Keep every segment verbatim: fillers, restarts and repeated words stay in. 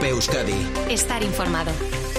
Cope Euskadi. Estar informado.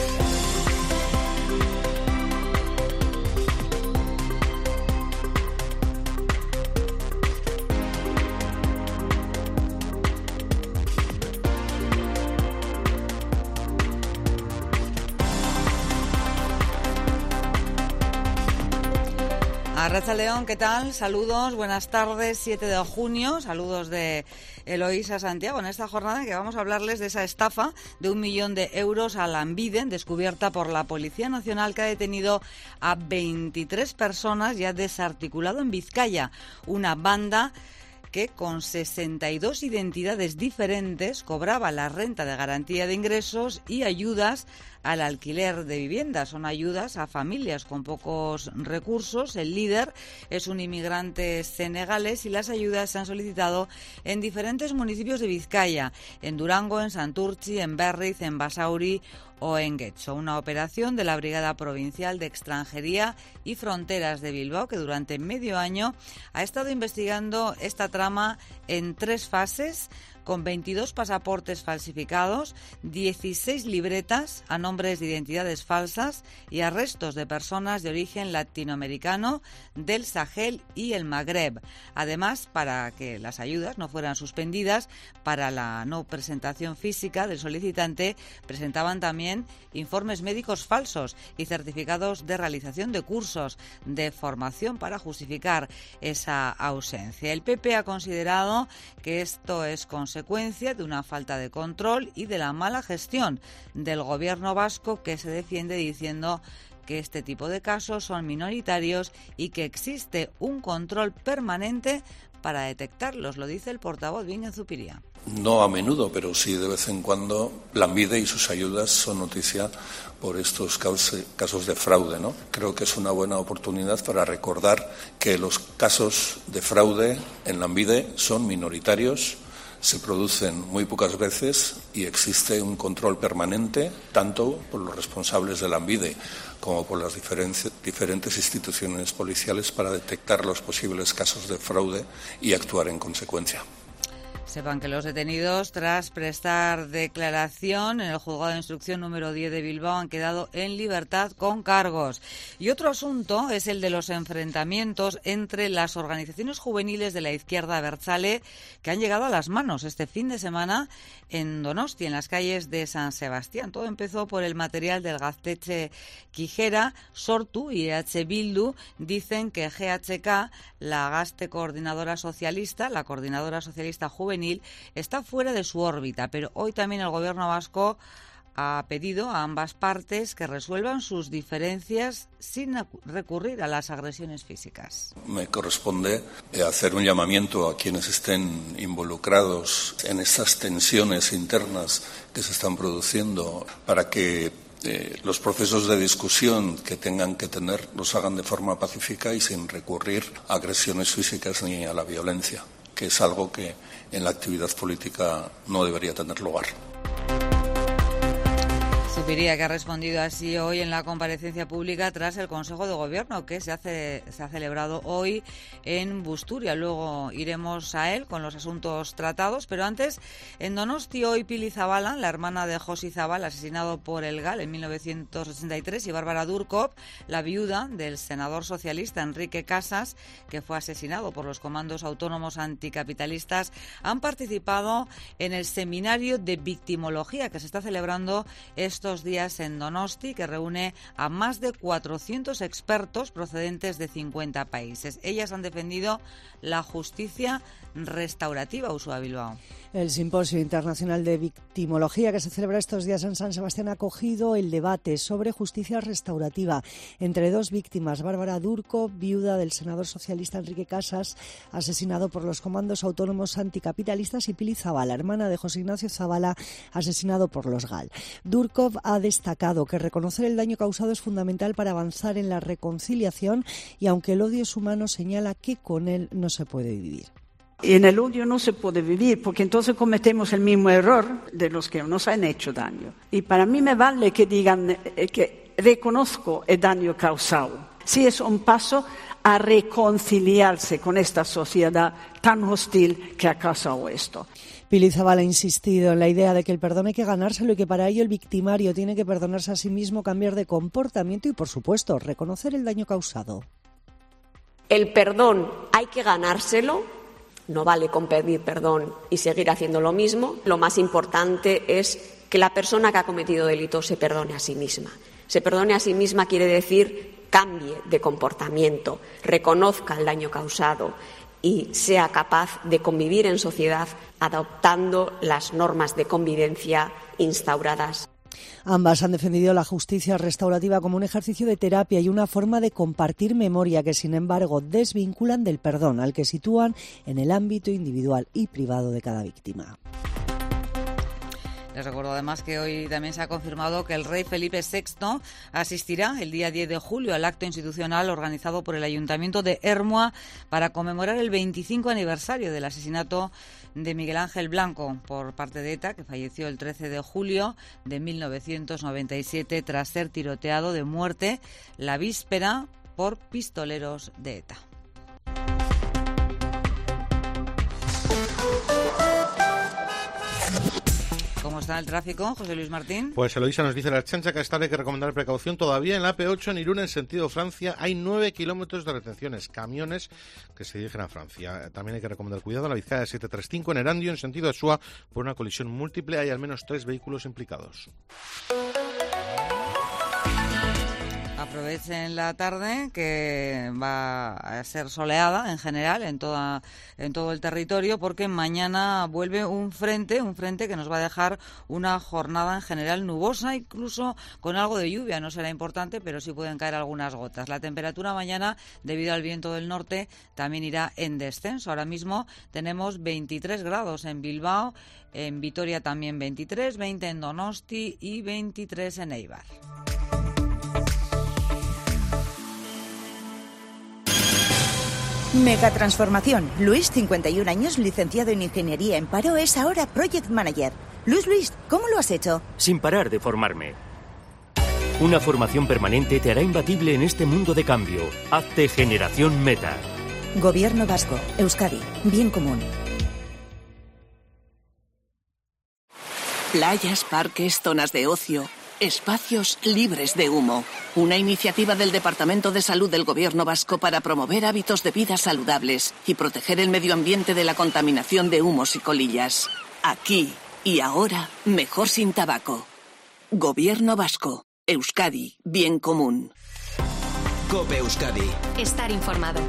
Arratsaldeon, ¿qué tal? Saludos, buenas tardes, siete de junio, saludos de Eloísa Santiago en esta jornada en que vamos a hablarles de esa estafa de un millón de euros a Lanbide, descubierta por la Policía Nacional, que ha detenido a veintitrés personas y ha desarticulado en Vizcaya una banda que con sesenta y dos identidades diferentes cobraba la renta de garantía de ingresos y ayudas al alquiler de viviendas. Son ayudas a familias con pocos recursos. El líder es un inmigrante senegalés y las ayudas se han solicitado en diferentes municipios de Vizcaya, en Durango, en Santurtzi, en Berriz, en Basauri o en Getxo. Una operación de la Brigada Provincial de Extranjería y Fronteras de Bilbao, que durante medio año ha estado investigando esta trama en tres fases, con veintidós pasaportes falsificados, dieciséis libretas a nombres de identidades falsas y arrestos de personas de origen latinoamericano, del Sahel y el Magreb. Además, para que las ayudas no fueran suspendidas, para la no presentación física del solicitante, presentaban también informes médicos falsos y certificados de realización de cursos de formación para justificar esa ausencia. El P P ha considerado que esto es consecuencia de una falta de control y de la mala gestión del gobierno vasco, que se defiende diciendo que este tipo de casos son minoritarios y que existe un control permanente para detectarlos, lo dice el portavoz Bingen Zupiria. No a menudo, pero sí de vez en cuando, Lanbide y sus ayudas son noticia por estos casos de fraude, ¿no? Creo que es una buena oportunidad para recordar que los casos de fraude en Lanbide son minoritarios, se producen muy pocas veces y existe un control permanente tanto por los responsables de Lanbide como por las diferentes instituciones policiales para detectar los posibles casos de fraude y actuar en consecuencia. Sepan que los detenidos, tras prestar declaración en el juzgado de instrucción número diez de Bilbao, han quedado en libertad con cargos. Y otro asunto es el de los enfrentamientos entre las organizaciones juveniles de la izquierda abertzale, que han llegado a las manos este fin de semana en Donosti, en las calles de San Sebastián. Todo empezó por el material del Gaztetxe Kijera. Sortu y E H Bildu dicen que G H K, la Gazte Coordinadora Socialista, la Coordinadora Socialista Juvenil, está fuera de su órbita, pero hoy también el gobierno vasco ha pedido a ambas partes que resuelvan sus diferencias sin recurrir a las agresiones físicas. Me corresponde hacer un llamamiento a quienes estén involucrados en estas tensiones internas que se están produciendo para que eh, los procesos de discusión que tengan que tener los hagan de forma pacífica y sin recurrir a agresiones físicas ni a la violencia, que es algo que en la actividad política no debería tener lugar. Zupiria, que ha respondido así hoy en la comparecencia pública tras el Consejo de Gobierno que se, hace, se ha celebrado hoy en Busturia. Luego iremos a él con los asuntos tratados, pero antes, en Donosti hoy Pili Zabala, la hermana de Josi Zabala, asesinado por el GAL en mil novecientos sesenta y tres, y Bárbara Durkov, la viuda del senador socialista Enrique Casas, que fue asesinado por los comandos autónomos anticapitalistas, han participado en el seminario de victimología que se está celebrando estos días en Donosti, que reúne a más de cuatrocientos expertos procedentes de cincuenta países. Ellas han defendido la justicia restaurativa, Ursula Bilbao. El Simposio Internacional de Victimología que se celebra estos días en San Sebastián ha acogido el debate sobre justicia restaurativa entre dos víctimas, Bárbara Durkov, viuda del senador socialista Enrique Casas, asesinado por los comandos autónomos anticapitalistas, y Pili Zabala, hermana de José Ignacio Zabala, asesinado por los GAL. Durkov ha destacado que reconocer el daño causado es fundamental para avanzar en la reconciliación y, aunque el odio es humano, señala que con él no se puede vivir. Y en el odio no se puede vivir, porque entonces cometemos el mismo error de los que nos han hecho daño. Y para mí me vale que digan eh, que reconozco el daño causado. Sí, es un paso a reconciliarse con esta sociedad tan hostil que ha causado esto. Pili Zabal ha insistido en la idea de que el perdón hay que ganárselo y que para ello el victimario tiene que perdonarse a sí mismo, cambiar de comportamiento y, por supuesto, reconocer el daño causado. El perdón hay que ganárselo, no vale con pedir perdón y seguir haciendo lo mismo. Lo más importante es que la persona que ha cometido delito se perdone a sí misma. Se perdone a sí misma quiere decir cambie de comportamiento, reconozca el daño causado y sea capaz de convivir en sociedad adoptando las normas de convivencia instauradas. Ambas han defendido la justicia restaurativa como un ejercicio de terapia y una forma de compartir memoria que, sin embargo, desvinculan del perdón, al que sitúan en el ámbito individual y privado de cada víctima. Les recuerdo además que hoy también se ha confirmado que el rey Felipe sexto asistirá el día diez de julio al acto institucional organizado por el Ayuntamiento de Ermua para conmemorar el veinticinco aniversario del asesinato de Miguel Ángel Blanco por parte de ETA, que falleció el trece de julio de mil novecientos noventa y siete tras ser tiroteado de muerte la víspera por pistoleros de ETA. ¿Cómo está el tráfico, José Luis Martín? Pues Eloísa nos dice la Ertzaintza que esta hay que recomendar precaución todavía en la A P ocho en Irún en sentido Francia. Hay nueve kilómetros de retenciones, camiones que se dirigen a Francia. También hay que recomendar cuidado en la Vizcaya setecientos treinta y cinco en Erandio en sentido Asúa por una colisión múltiple. Hay al menos tres vehículos implicados. Aprovechen la tarde, que va a ser soleada en general en toda en todo el territorio, porque mañana vuelve un frente, un frente que nos va a dejar una jornada en general nubosa, incluso con algo de lluvia. No será importante, pero sí pueden caer algunas gotas. La temperatura mañana, debido al viento del norte, también irá en descenso. Ahora mismo tenemos veintitrés grados en Bilbao, en Vitoria también veintitrés, veinte en Donosti y veintitrés en Eibar. Megatransformación. Luis, cincuenta y un años, licenciado en Ingeniería en Paro, es ahora Project Manager. Luis, Luis, ¿cómo lo has hecho? Sin parar de formarme. Una formación permanente te hará imbatible en este mundo de cambio. Hazte Generación Meta. Gobierno Vasco. Euskadi. Bien común. Playas, parques, zonas de ocio, espacios libres de humo. Una iniciativa del Departamento de Salud del Gobierno Vasco para promover hábitos de vida saludables y proteger el medio ambiente de la contaminación de humos y colillas. Aquí y ahora, mejor sin tabaco. Gobierno Vasco. Euskadi. Bien común. COPE Euskadi. Estar informado.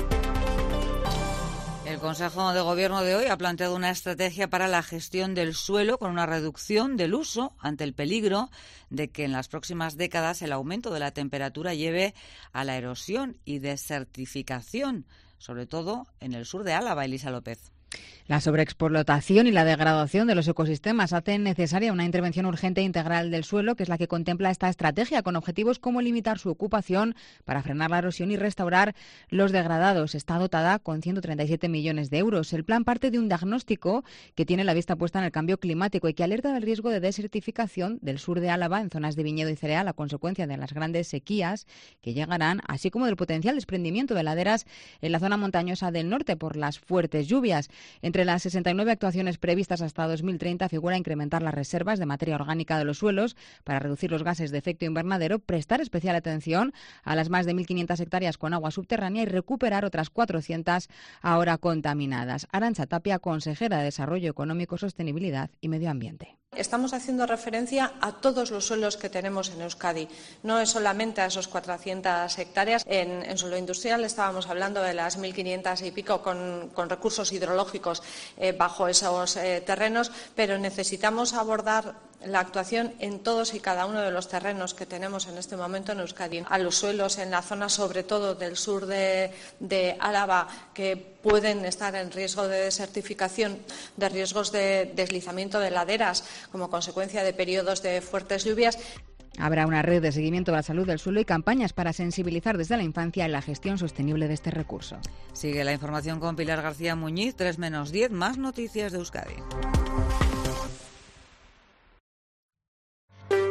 El Consejo de Gobierno de hoy ha planteado una estrategia para la gestión del suelo con una reducción del uso ante el peligro de que en las próximas décadas el aumento de la temperatura lleve a la erosión y desertificación, sobre todo en el sur de Álava. Elisa López. La sobreexplotación y la degradación de los ecosistemas hacen necesaria una intervención urgente e integral del suelo, que es la que contempla esta estrategia, con objetivos como limitar su ocupación para frenar la erosión y restaurar los degradados. Está dotada con ciento treinta y siete millones de euros. El plan parte de un diagnóstico que tiene la vista puesta en el cambio climático y que alerta del riesgo de desertificación del sur de Álava en zonas de viñedo y cereal a consecuencia de las grandes sequías que llegarán, así como del potencial desprendimiento de laderas en la zona montañosa del norte por las fuertes lluvias. Entre las sesenta y nueve actuaciones previstas hasta dos mil treinta figura incrementar las reservas de materia orgánica de los suelos para reducir los gases de efecto invernadero, prestar especial atención a las más de mil quinientas hectáreas con agua subterránea y recuperar otras cuatrocientas ahora contaminadas. Arantxa Tapia, consejera de Desarrollo Económico, Sostenibilidad y Medio Ambiente. Estamos haciendo referencia a todos los suelos que tenemos en Euskadi, no es solamente a esos cuatrocientas hectáreas. En, en suelo industrial estábamos hablando de las mil quinientas y pico con, con recursos hidrológicos eh, bajo esos eh, terrenos, pero necesitamos abordar la actuación en todos y cada uno de los terrenos que tenemos en este momento en Euskadi. A los suelos en la zona, sobre todo del sur de, de Álava, que pueden estar en riesgo de desertificación, de riesgos de deslizamiento de laderas como consecuencia de periodos de fuertes lluvias. Habrá una red de seguimiento de la salud del suelo y campañas para sensibilizar desde la infancia en la gestión sostenible de este recurso. Sigue la información con Pilar García Muñiz, tres menos diez, más noticias de Euskadi.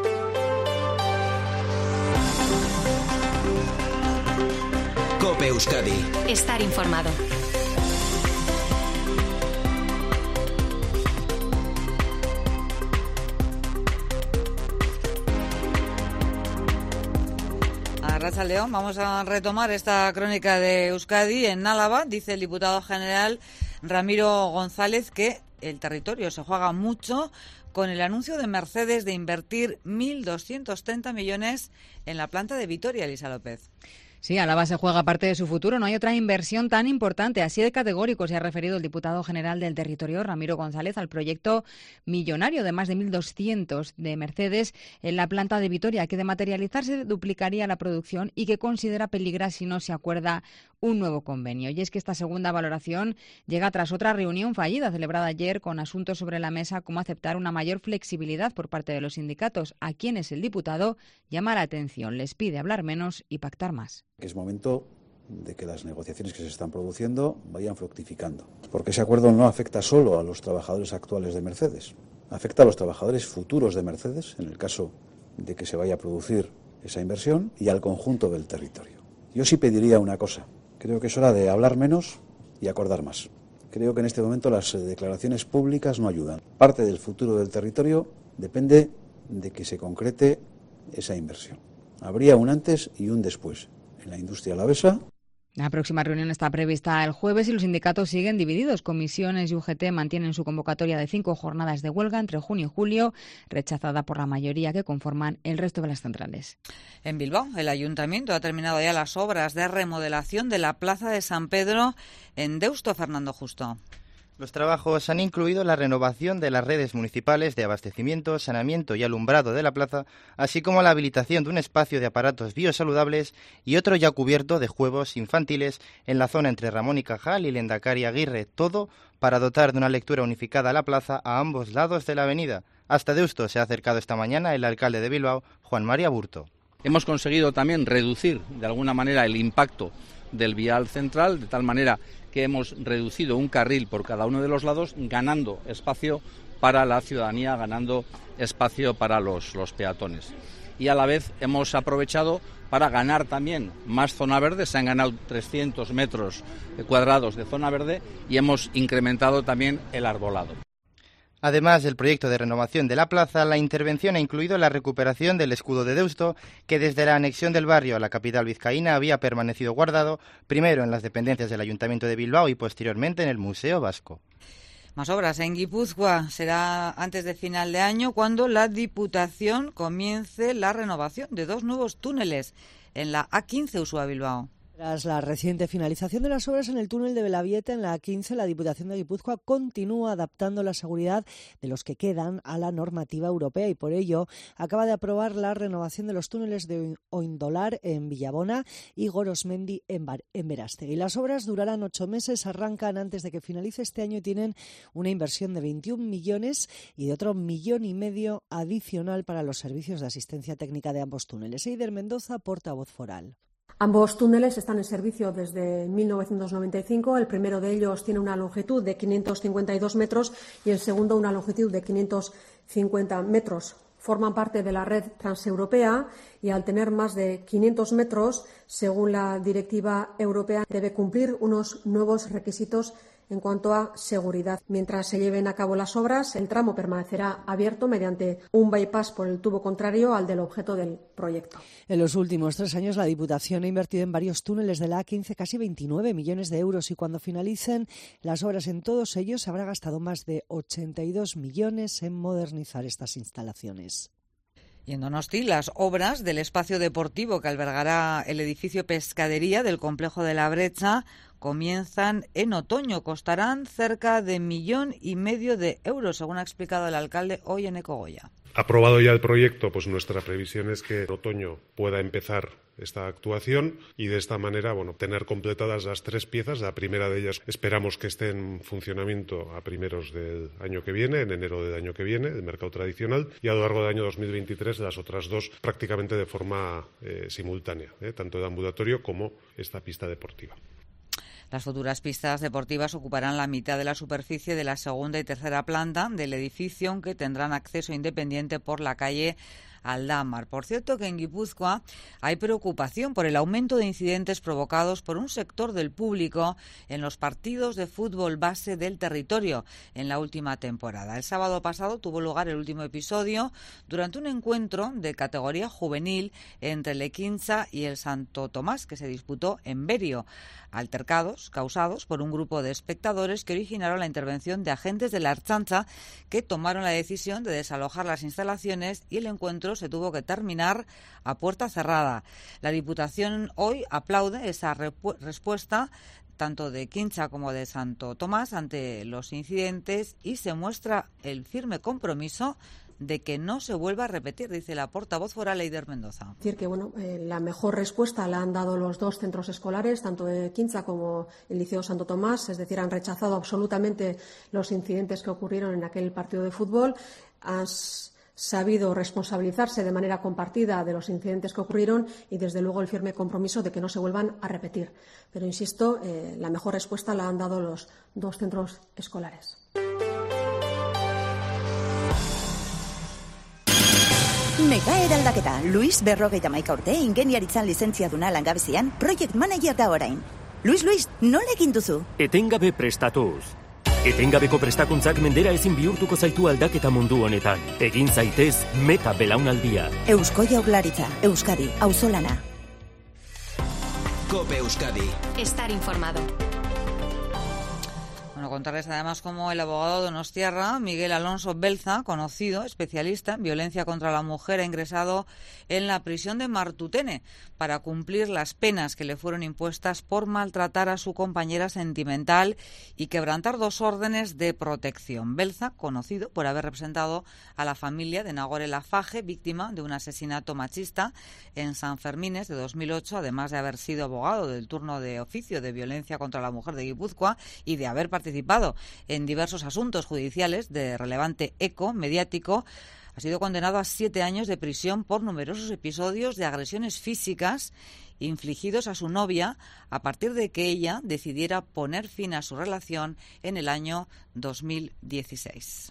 COPE Euskadi. Euskadi. Estar informado. Arratsaldeon, vamos a retomar esta crónica de Euskadi. En Álava, dice el diputado general Ramiro González, que el territorio se juega mucho con el anuncio de Mercedes de invertir mil doscientos treinta millones en la planta de Vitoria, Elisa López. Sí, Álava se juega parte de su futuro. No hay otra inversión tan importante. Así de categórico se ha referido el diputado general del territorio, Ramiro González, al proyecto millonario de más de mil doscientos de Mercedes en la planta de Vitoria, que de materializarse duplicaría la producción y que considera peligra si no se acuerda un nuevo convenio. Y es que esta segunda valoración llega tras otra reunión fallida celebrada ayer con asuntos sobre la mesa como aceptar una mayor flexibilidad por parte de los sindicatos, a quienes el diputado llama la atención, les pide hablar menos y pactar más. Es momento de que las negociaciones que se están produciendo vayan fructificando, porque ese acuerdo no afecta solo a los trabajadores actuales de Mercedes, afecta a los trabajadores futuros de Mercedes, en el caso de que se vaya a producir esa inversión, y al conjunto del territorio. Yo sí pediría una cosa. Creo que es hora de hablar menos y acordar más. Creo que en este momento las declaraciones públicas no ayudan. Parte del futuro del territorio depende de que se concrete esa inversión. Habría un antes y un después en la industria alavesa. La próxima reunión está prevista el jueves y los sindicatos siguen divididos. Comisiones y U G T mantienen su convocatoria de cinco jornadas de huelga entre junio y julio, rechazada por la mayoría que conforman el resto de las centrales. En Bilbao, el ayuntamiento ha terminado ya las obras de remodelación de la Plaza de San Pedro en Deusto. Fernando Justo. Los trabajos han incluido la renovación de las redes municipales de abastecimiento, saneamiento y alumbrado de la plaza, así como la habilitación de un espacio de aparatos biosaludables y otro ya cubierto de juegos infantiles en la zona entre Ramón y Cajal y Lendakari Aguirre, todo para dotar de una lectura unificada a la plaza a ambos lados de la avenida. Hasta Deusto se ha acercado esta mañana el alcalde de Bilbao, Juan María Burto. Hemos conseguido también reducir de alguna manera el impacto del vial central, de tal manera que hemos reducido un carril por cada uno de los lados, ganando espacio para la ciudadanía, ganando espacio para los, los peatones. Y a la vez hemos aprovechado para ganar también más zona verde, se han ganado trescientos metros cuadrados de zona verde y hemos incrementado también el arbolado. Además del proyecto de renovación de la plaza, la intervención ha incluido la recuperación del escudo de Deusto, que desde la anexión del barrio a la capital vizcaína había permanecido guardado, primero en las dependencias del Ayuntamiento de Bilbao y posteriormente en el Museo Vasco. Más obras en Guipúzcoa. Será antes de final de año cuando la Diputación comience la renovación de dos nuevos túneles en la A quince Ursúa-Bilbao. Tras la reciente finalización de las obras en el túnel de Belavieta en la A quince, la Diputación de Guipúzcoa continúa adaptando la seguridad de los que quedan a la normativa europea y por ello acaba de aprobar la renovación de los túneles de Oindolar en Villabona y Gorosmendi en, Bar- en Berastegui. Las obras durarán ocho meses, arrancan antes de que finalice este año y tienen una inversión de veintiún millones y de otro millón y medio adicional para los servicios de asistencia técnica de ambos túneles. Eider Mendoza, portavoz foral. Ambos túneles están en servicio desde mil novecientos noventa y cinco. El primero de ellos tiene una longitud de quinientos cincuenta y dos metros y el segundo una longitud de quinientos cincuenta metros. Forman parte de la red transeuropea y al tener más de quinientos metros, según la directiva europea, debe cumplir unos nuevos requisitos en cuanto a seguridad. Mientras se lleven a cabo las obras, el tramo permanecerá abierto mediante un bypass por el tubo contrario al del objeto del proyecto. En los últimos tres años, la Diputación ha invertido en varios túneles de la A quince casi veintinueve millones de euros y cuando finalicen las obras en todos ellos se habrá gastado más de ochenta y dos millones en modernizar estas instalaciones. Y en Donosti, las obras del espacio deportivo que albergará el edificio Pescadería del complejo de La Brecha comienzan en otoño. Costarán cerca de millón y medio de euros, según ha explicado el alcalde hoy en Ecogoya. Aprobado ya el proyecto, pues nuestra previsión es que en otoño pueda empezar esta actuación y de esta manera, bueno, tener completadas las tres piezas. La primera de ellas esperamos que esté en funcionamiento a primeros del año que viene, en enero del año que viene, el mercado tradicional, y a lo largo del año dos mil veintitrés las otras dos prácticamente de forma eh, simultánea, eh, tanto el ambulatorio como esta pista deportiva. Las futuras pistas deportivas ocuparán la mitad de la superficie de la segunda y tercera planta del edificio, aunque tendrán acceso independiente por la calle Aldamar. Por cierto que en Guipúzcoa hay preocupación por el aumento de incidentes provocados por un sector del público en los partidos de fútbol base del territorio en la última temporada. El sábado pasado tuvo lugar el último episodio durante un encuentro de categoría juvenil entre el Equintza y el Santo Tomás, que se disputó en Berio. Altercados causados por un grupo de espectadores que originaron la intervención de agentes de la Ertzaintza, que tomaron la decisión de desalojar las instalaciones, y el encuentro se tuvo que terminar a puerta cerrada. La Diputación hoy aplaude esa respuesta tanto de Equintza como de Santo Tomás ante los incidentes, y se muestra el firme compromiso de que no se vuelva a repetir, dice la portavoz foral Eider Mendoza. Es decir, que bueno, eh, la mejor respuesta la han dado los dos centros escolares, tanto Equintza como el Liceo Santo Tomás, es decir, han rechazado absolutamente los incidentes que ocurrieron en aquel partido de fútbol, han sabido responsabilizarse de manera compartida de los incidentes que ocurrieron y, desde luego, el firme compromiso de que no se vuelvan a repetir. Pero, insisto, eh, la mejor respuesta la han dado los dos centros escolares. Mega eraldaketa. Luis berrogeita hamaika urte, ingeniaritzan lizentziaduna langabezian, project manager da orain. Luis, Luis, nola egin duzu? Etengabe prestatuz. Etengabeko prestakuntzak mendera ezin bihurtuko zaitu aldaketa mundu honetan. Egin zaitez meta belaunaldia. Eusko Jaurlaritza, Euskadi, auzolana. COPE Euskadi. Estar informado. Bueno, contarles además cómo el abogado donostiarra Miguel Alonso Belza, conocido especialista en violencia contra la mujer, ha ingresado en la prisión de Martutene para cumplir las penas que le fueron impuestas por maltratar a su compañera sentimental y quebrantar dos órdenes de protección. Belza, conocido por haber representado a la familia de Nagore Lafaje, víctima de un asesinato machista en San Fermines de dos mil ocho, además de haber sido abogado del turno de oficio de violencia contra la mujer de Guipúzcoa y de haber participado participado en diversos asuntos judiciales de relevante eco mediático, ha sido condenado a siete años de prisión por numerosos episodios de agresiones físicas infligidos a su novia a partir de que ella decidiera poner fin a su relación en el año dos mil dieciséis.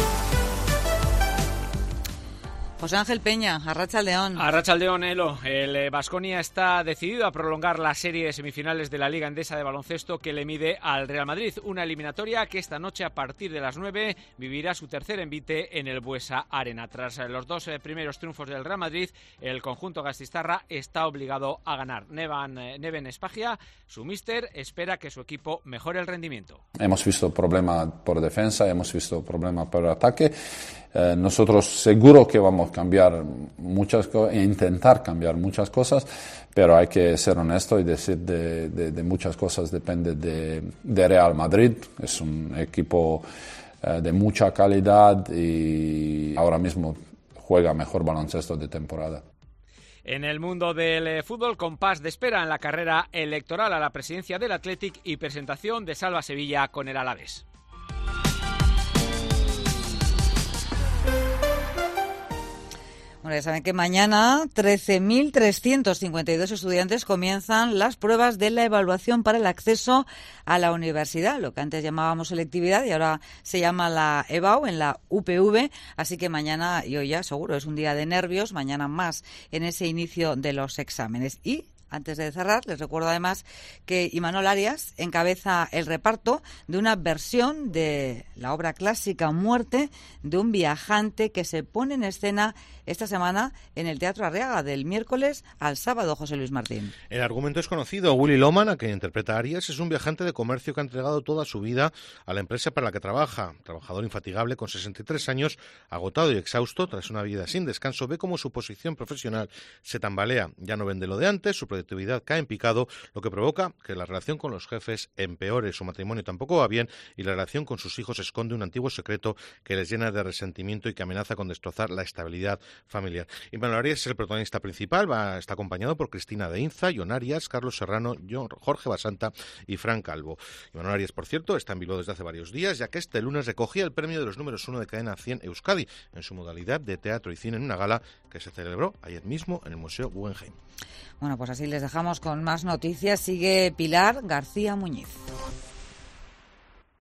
José Ángel Peña, Arratsaldeón. Arratsaldeón, Elo. El Baskonia está decidido a prolongar la serie de semifinales de la Liga Endesa de baloncesto que le mide al Real Madrid. Una eliminatoria que esta noche, a partir de las nueve, vivirá su tercer envite en el Buesa Arena. Tras los dos primeros triunfos del Real Madrid, el conjunto gastistarra está obligado a ganar. Nevan, Neven Espagia, su míster, espera que su equipo mejore el rendimiento. Hemos visto problemas por defensa, hemos visto problemas por ataque. Eh, nosotros seguro que vamos a cambiar muchas cosas e intentar cambiar muchas cosas, pero hay que ser honesto y decir de, de, de muchas cosas depende de, de Real Madrid. Es un equipo eh, de mucha calidad y ahora mismo juega mejor baloncesto de temporada. En el mundo del fútbol, compás de espera en la carrera electoral a la presidencia del Athletic y presentación de Salva Sevilla con el Alavés. Bueno, ya saben que mañana trece mil trescientos cincuenta y dos estudiantes comienzan las pruebas de la evaluación para el acceso a la universidad, lo que antes llamábamos selectividad y ahora se llama la EBAU en la U P V, así que mañana, y hoy ya seguro, es un día de nervios, mañana más en ese inicio de los exámenes. Y antes de cerrar, les recuerdo además que Imanol Arias encabeza el reparto de una versión de la obra clásica Muerte de un viajante que se pone en escena esta semana en el Teatro Arriaga, del miércoles al sábado. José Luis Martín. El argumento es conocido. Willy Loman, a quien interpreta a Arias, es un viajante de comercio que ha entregado toda su vida a la empresa para la que trabaja. Trabajador infatigable con sesenta y tres años, agotado y exhausto tras una vida sin descanso, ve cómo su posición profesional se tambalea. Ya no vende lo de antes, su productividad cae en picado, lo que provoca que la relación con los jefes empeore. Su matrimonio tampoco va bien y la relación con sus hijos esconde un antiguo secreto que les llena de resentimiento y que amenaza con destrozar la estabilidad familiar. Imanol Arias es el protagonista principal, va, está acompañado por Cristina de Inza, Jon Arias, Carlos Serrano, Jorge Basanta y Fran Calvo. Imanol Arias, por cierto, está en Bilbao desde hace varios días, ya que este lunes recogía el premio de los números uno de Cadena cien Euskadi en su modalidad de teatro y cine en una gala que se celebró ayer mismo en el Museo Guggenheim. Bueno, pues así les dejamos con más noticias. Sigue Pilar García Muñiz.